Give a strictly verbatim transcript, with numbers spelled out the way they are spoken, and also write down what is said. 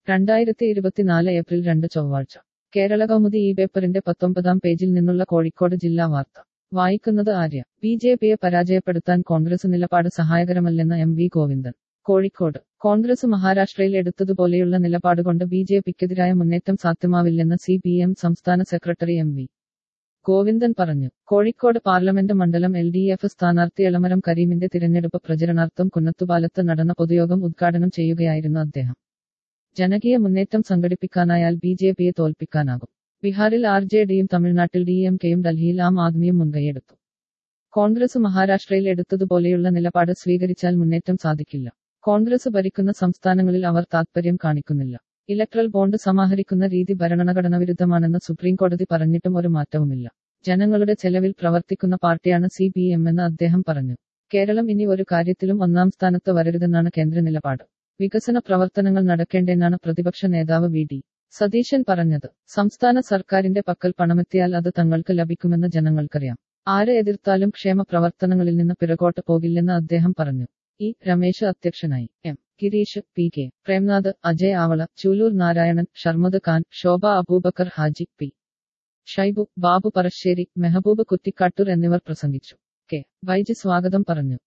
രണ്ടായിരത്തി ഇരുപത്തിനാല് ഏപ്രിൽ രണ്ട് ചൊവ്വാഴ്ച കേരള കൗമുദി ഈ പേപ്പറിന്റെ പത്തൊമ്പതാം പേജിൽ നിന്നുള്ള കോഴിക്കോട് ജില്ലാ വാർത്ത വായിക്കുന്നത് ആര്യ. ബി ജെ പിയെ പരാജയപ്പെടുത്താൻ കോൺഗ്രസ് നിലപാട് സഹായകരമല്ലെന്ന് എം വി ഗോവിന്ദൻ. കോഴിക്കോട് കോൺഗ്രസ് മഹാരാഷ്ട്രയിൽ എടുത്തതുപോലെയുള്ള നിലപാടുകൊണ്ട് ബി ജെ പിക്കെതിരായ മുന്നേറ്റം സാധ്യമാവില്ലെന്ന് സി പി എം സംസ്ഥാന സെക്രട്ടറി എം വി ഗോവിന്ദൻ പറഞ്ഞു. കോഴിക്കോട് പാർലമെന്റ് മണ്ഡലം എൽ ഡി എഫ് സ്ഥാനാർത്ഥി എളമരം കരീമിന്റെ തിരഞ്ഞെടുപ്പ് പ്രചരണാർത്ഥം കുന്നത്തുപാലത്ത് നടന്ന പൊതുയോഗം ഉദ്ഘാടനം ചെയ്യുകയായിരുന്നു അദ്ദേഹം. ജനകീയ മുന്നേറ്റം സംഘടിപ്പിക്കാനായാൽ ബി ജെ പിയെ തോൽപ്പിക്കാനാകും. ബീഹാറിൽ ആർ ജെ ഡിയും തമിഴ്നാട്ടിൽ ഡി എം കെയും ഡൽഹിയിൽ ആം ആദ്മിയും മുൻകൈയെടുത്തു. കോൺഗ്രസ് മഹാരാഷ്ട്രയിൽ എടുത്തതുപോലെയുള്ള നിലപാട് സ്വീകരിച്ചാൽ മുന്നേറ്റം സാധിക്കില്ല. കോൺഗ്രസ് ഭരിക്കുന്ന സംസ്ഥാനങ്ങളിൽ അവർ താത്പര്യം കാണിക്കുന്നില്ല. ഇലക്ട്രൽ ബോണ്ട് സമാഹരിക്കുന്ന രീതി ഭരണഘടനാവിരുദ്ധമാണെന്ന് സുപ്രീംകോടതി പറഞ്ഞിട്ടും ഒരു മാറ്റവുമില്ല. ജനങ്ങളുടെ ചെലവിൽ പ്രവർത്തിക്കുന്ന പാർട്ടിയാണ് സി പി എം എന്ന് അദ്ദേഹം പറഞ്ഞു. കേരളം ഇനി ഒരു കാര്യത്തിലും ഒന്നാം സ്ഥാനത്ത് വരരുതെന്നാണ് കേന്ദ്ര നിലപാട്. വികസന പ്രവർത്തനങ്ങൾ നടക്കേണ്ടെന്നാണ് പ്രതിപക്ഷ നേതാവ് വി ഡി സതീശൻ പറഞ്ഞത്. സംസ്ഥാന സർക്കാരിന്റെ പക്കൽ പണമെത്തിയാൽ അത് തങ്ങൾക്ക് ലഭിക്കുമെന്ന് ജനങ്ങൾക്കറിയാം. ആര് എതിർത്താലും ക്ഷേമ പ്രവർത്തനങ്ങളിൽ നിന്ന് പിറകോട്ട് പോകില്ലെന്ന് അദ്ദേഹം പറഞ്ഞു. ഇ രമേശ് അധ്യക്ഷനായി. M Girish, P K Premnath, Ajay Avala, Chooloor Narayanan, Sharmad Khan, Shobha Aboobacker Haji, P Shaibu, Babu Parassery, Mehaboob Kuttikkattoor എന്നിവർ പ്രസംഗിച്ചു. കെ വൈജി സ്വാഗതം പറഞ്ഞു.